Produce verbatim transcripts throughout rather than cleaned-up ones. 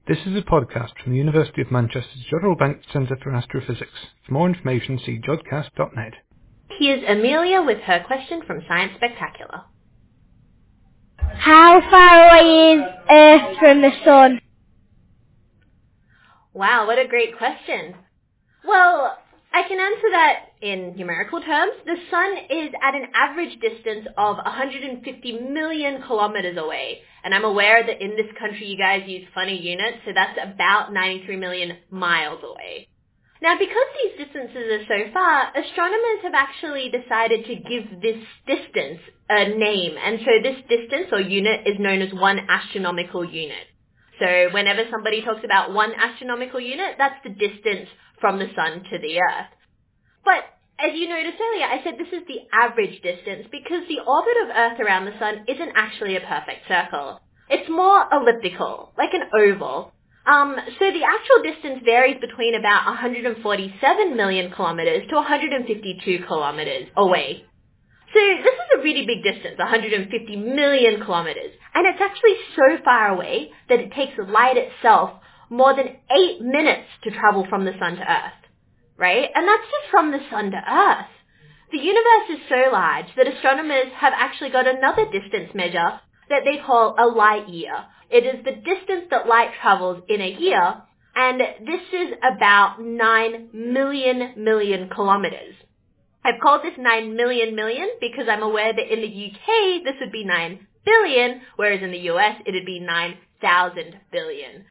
This is a podcast from the University of Manchester's Jodrell Bank Centre for Astrophysics. For more information, see jodcast dot net. Here's Amelia with her question from Science Spectacular. How far away is Earth from the Sun? Wow, what a great question. Well, I can answer that in numerical terms. The Sun is at an average distance of one hundred fifty million kilometers away. And I'm aware that in this country you guys use funny units, so that's about ninety-three million miles away. Now, because these distances are so far, astronomers have actually decided to give this distance a name. And so this distance or unit is known as one astronomical unit. So whenever somebody talks about one astronomical unit, that's the distance from the Sun to the Earth. But as you noticed earlier, I said this is the average distance because the orbit of Earth around the Sun isn't actually a perfect circle. It's more elliptical, like an oval. Um, so the actual distance varies between about one hundred forty-seven million kilometers to one hundred fifty-two kilometers away. So this is a really big distance, one hundred fifty million kilometers. And it's actually so far away that it takes light itself more than eight minutes to travel from the Sun to Earth. Right? And that's just from the Sun to Earth. The universe is so large that astronomers have actually got another distance measure that they call a light year. It is the distance that light travels in a year, and this is about nine million million kilometers. I've called this nine million million because I'm aware that in the U K this would be nine billion, whereas in the U S it would be nine thousand billion.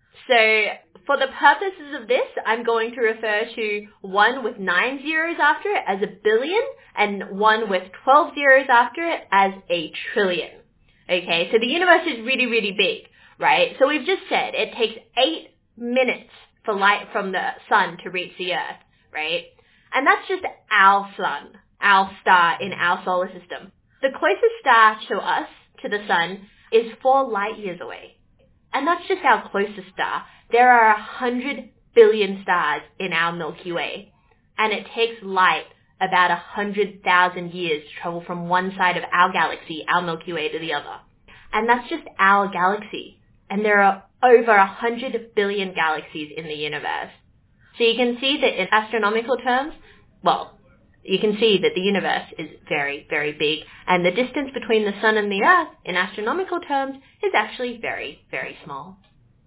So for the purposes of this, I'm going to refer to one with nine zeros after it as a billion and one with twelve zeros after it as a trillion. Okay, so the universe is really, really big, right? So we've just said it takes eight minutes for light from the Sun to reach the Earth, right? And that's just our Sun, our star in our solar system. The closest star to us, to the Sun, is four light years away. And that's just our closest star. There are a hundred billion stars in our Milky Way, and it takes light about a hundred thousand years to travel from one side of our galaxy, our Milky Way, to the other. And that's just our galaxy. And there are over a hundred billion galaxies in the universe. So you can see that in astronomical terms, well, you can see that the universe is very, very big, and the distance between the Sun and the Earth in astronomical terms is actually very, very small.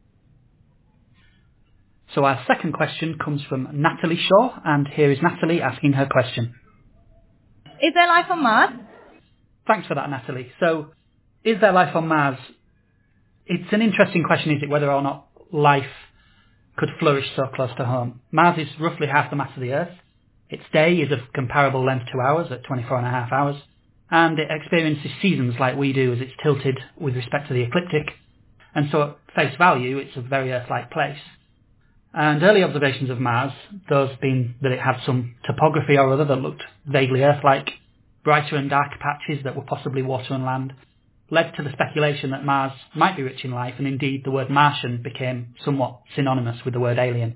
So our second question comes from Natalie Shaw, and here is Natalie asking her question. Is there life on Mars? Thanks for that, Natalie. So, is there life on Mars? It's an interesting question, is it, whether or not life could flourish so close to home. Mars is roughly half the mass of the Earth. Its day is of comparable length to ours at twenty-four and a half hours, and it experiences seasons like we do as it's tilted with respect to the ecliptic, and so at face value it's a very Earth-like place. And early observations of Mars, those being that it had some topography or other that looked vaguely Earth-like, brighter and darker patches that were possibly water and land, led to the speculation that Mars might be rich in life, and indeed the word Martian became somewhat synonymous with the word alien.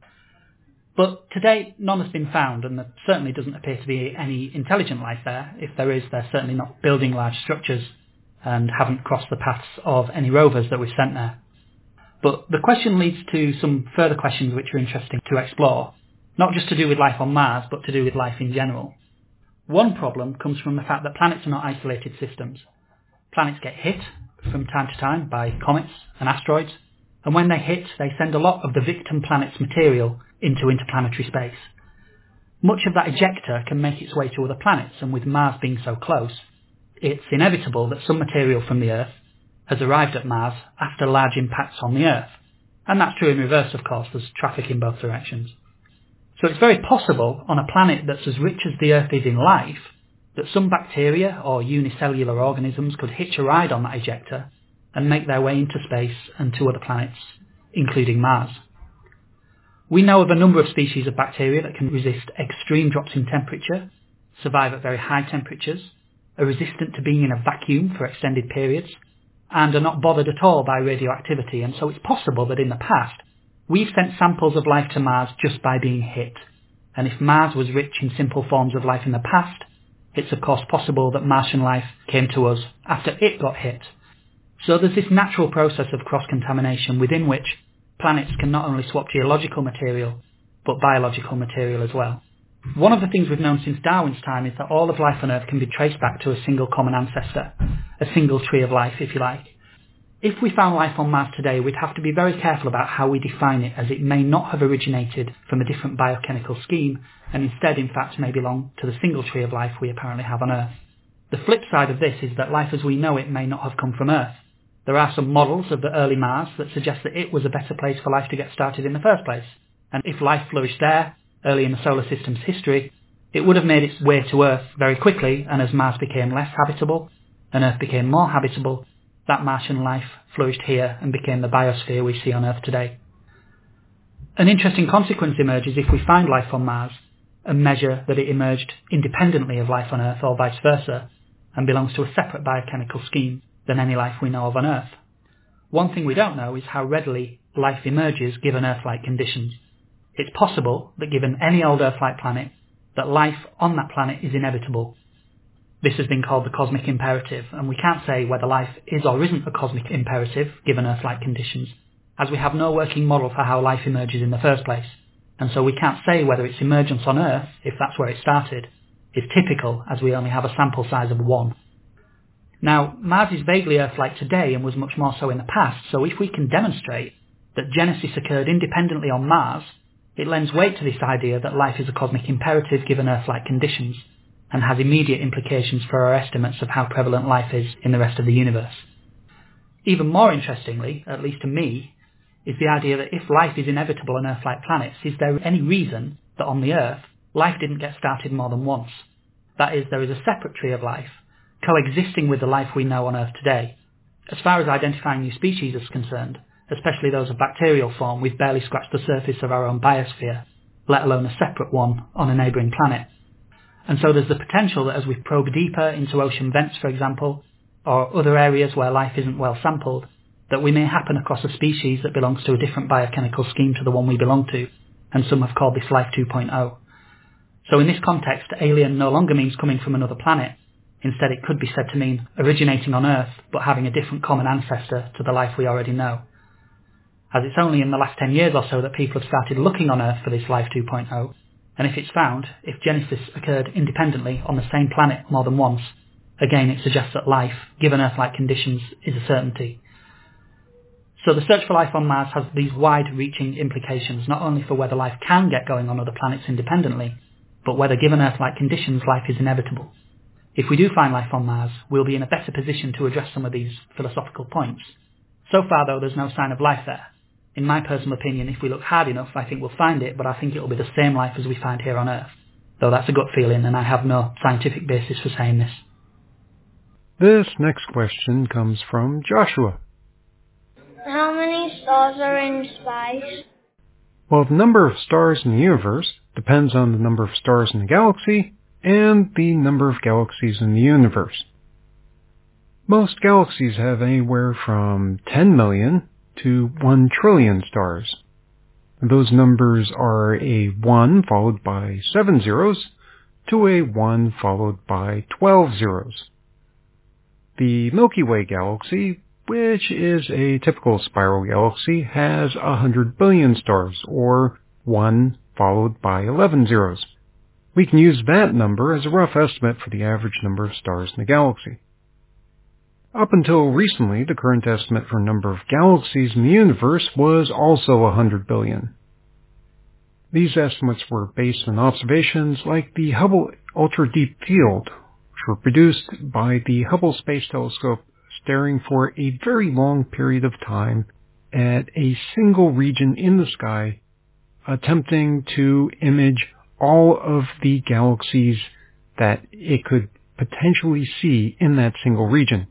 But to date, none has been found, and there certainly doesn't appear to be any intelligent life there. If there is, they're certainly not building large structures and haven't crossed the paths of any rovers that we've sent there. But the question leads to some further questions which are interesting to explore, not just to do with life on Mars, but to do with life in general. One problem comes from the fact that planets are not isolated systems. Planets get hit from time to time by comets and asteroids, and when they hit, they send a lot of the victim planet's material into interplanetary space. Much of that ejecta can make its way to other planets, and with Mars being so close, it's inevitable that some material from the Earth has arrived at Mars after large impacts on the Earth. And that's true in reverse, of course, there's traffic in both directions. So it's very possible, on a planet that's as rich as the Earth is in life, that some bacteria or unicellular organisms could hitch a ride on that ejecta and make their way into space and to other planets, including Mars. We know of a number of species of bacteria that can resist extreme drops in temperature, survive at very high temperatures, are resistant to being in a vacuum for extended periods, and are not bothered at all by radioactivity, and so it's possible that in the past we've sent samples of life to Mars just by being hit. And if Mars was rich in simple forms of life in the past, it's of course possible that Martian life came to us after it got hit. So there's this natural process of cross-contamination within which planets can not only swap geological material, but biological material as well. One of the things we've known since Darwin's time is that all of life on Earth can be traced back to a single common ancestor, a single tree of life, if you like. If we found life on Mars today, we'd have to be very careful about how we define it, as it may not have originated from a different biochemical scheme, and instead, in fact, may belong to the single tree of life we apparently have on Earth. The flip side of this is that life as we know it may not have come from Earth. There are some models of the early Mars that suggest that it was a better place for life to get started in the first place, and if life flourished there, early in the solar system's history, it would have made its way to Earth very quickly, and as Mars became less habitable, and Earth became more habitable, that Martian life flourished here and became the biosphere we see on Earth today. An interesting consequence emerges if we find life on Mars and measure that it emerged independently of life on Earth or vice versa, and belongs to a separate biochemical scheme than any life we know of on Earth. One thing we don't know is how readily life emerges given Earth-like conditions. It's possible that given any old Earth-like planet, that life on that planet is inevitable. This has been called the cosmic imperative, and we can't say whether life is or isn't a cosmic imperative given Earth-like conditions, as we have no working model for how life emerges in the first place, and so we can't say whether its emergence on Earth, if that's where it started, is typical, as we only have a sample size of one. Now, Mars is vaguely Earth-like today and was much more so in the past, so if we can demonstrate that genesis occurred independently on Mars, it lends weight to this idea that life is a cosmic imperative given Earth-like conditions, and has immediate implications for our estimates of how prevalent life is in the rest of the universe. Even more interestingly, at least to me, is the idea that if life is inevitable on Earth-like planets, is there any reason that on the Earth, life didn't get started more than once? That is, there is a separate tree of life, coexisting with the life we know on Earth today. As far as identifying new species is concerned, especially those of bacterial form, we've barely scratched the surface of our own biosphere, let alone a separate one on a neighbouring planet. And so there's the potential that as we probe deeper into ocean vents, for example, or other areas where life isn't well sampled, that we may happen across a species that belongs to a different biochemical scheme to the one we belong to, and some have called this life two point oh. So in this context, alien no longer means coming from another planet. Instead, it could be said to mean originating on Earth, but having a different common ancestor to the life we already know. As it's only in the last ten years or so that people have started looking on Earth for this life two point oh, and if it's found, if genesis occurred independently on the same planet more than once, again it suggests that life, given Earth-like conditions, is a certainty. So the search for life on Mars has these wide-reaching implications, not only for whether life can get going on other planets independently, but whether given Earth-like conditions life is inevitable. If we do find life on Mars, we'll be in a better position to address some of these philosophical points. So far though, there's no sign of life there. In my personal opinion, if we look hard enough, I think we'll find it, but I think it'll be the same life as we find here on Earth. Though that's a gut feeling, and I have no scientific basis for saying this. This next question comes from Joshua. How many stars are in space? Well, the number of stars in the universe depends on the number of stars in the galaxy and the number of galaxies in the universe. Most galaxies have anywhere from ten million to one trillion stars. Those numbers are a one followed by seven zeros to a one followed by twelve zeros. The Milky Way galaxy, which is a typical spiral galaxy, has one hundred billion stars, or one followed by eleven zeros. We can use that number as a rough estimate for the average number of stars in the galaxy. Up until recently, the current estimate for number of galaxies in the universe was also one hundred billion. These estimates were based on observations like the Hubble Ultra Deep Field, which were produced by the Hubble Space Telescope staring for a very long period of time at a single region in the sky, attempting to image all of the galaxies that it could potentially see in that single region.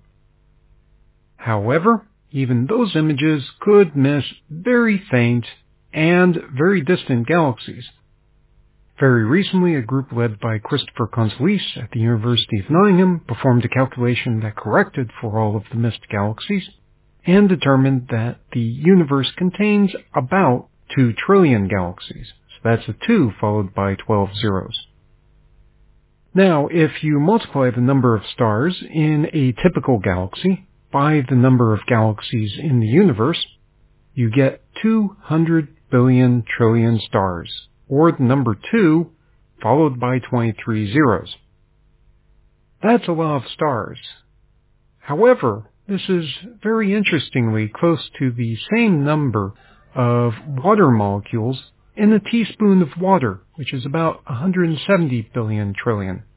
However, even those images could miss very faint and very distant galaxies. Very recently, a group led by Christopher Consolis at the University of Nottingham performed a calculation that corrected for all of the missed galaxies and determined that the universe contains about two trillion galaxies. So that's a two followed by twelve zeros. Now, if you multiply the number of stars in a typical galaxy by the number of galaxies in the universe, you get two hundred billion trillion stars, or the number two, followed by twenty-three zeros. That's a lot of stars. However, this is very interestingly close to the same number of water molecules in a teaspoon of water, which is about one hundred seventy billion trillion.